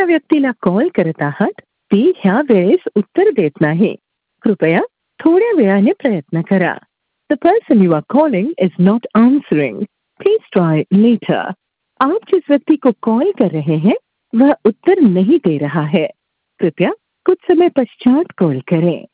ज्या व्यक्तीला कॉल करत आहात ती ह्या वेळेस उत्तर देत नाही. कृपया थोड्या वेळाने प्रयत्न करा. The person you are calling is not answering. Please try later. आप जिस व्यक्ति को कॉल कर रहे हैं वह उत्तर नहीं दे रहा है. कृपया कुछ समय पश्चात कॉल करें.